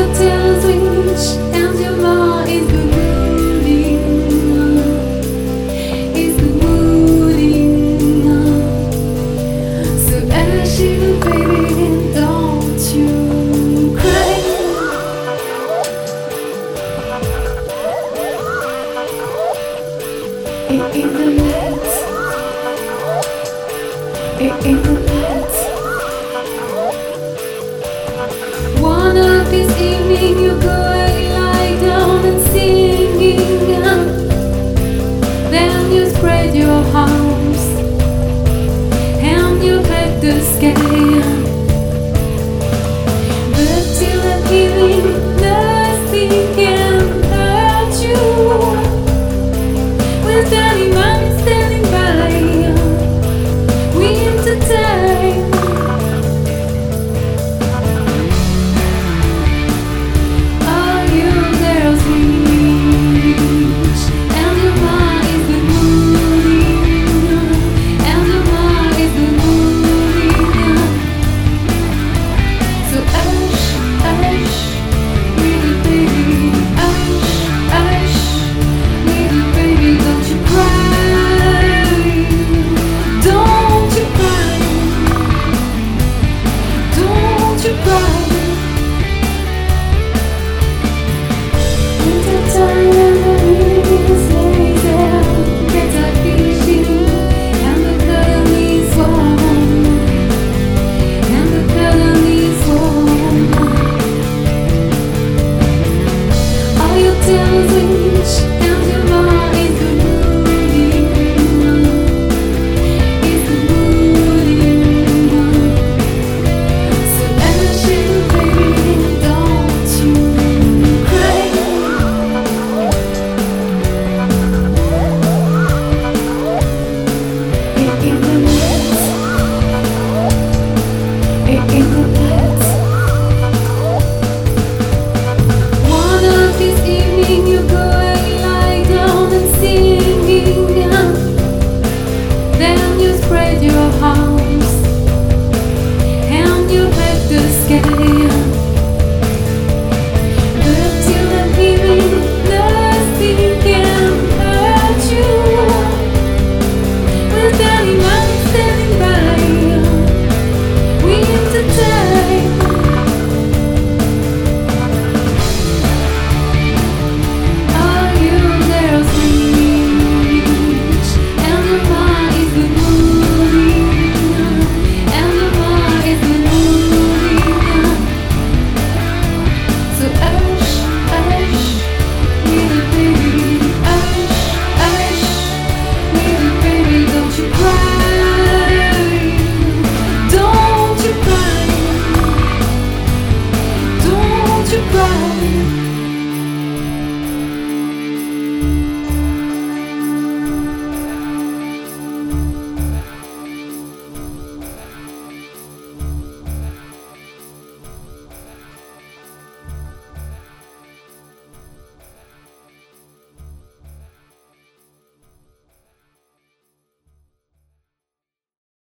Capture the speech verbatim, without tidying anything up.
tells which and your mind is the moving, is the moving. So as you, baby, don't you cry. In, in the night, in, in the night. One of this evening you go and lie down and singing. Then you spread your arms and you hug the sky.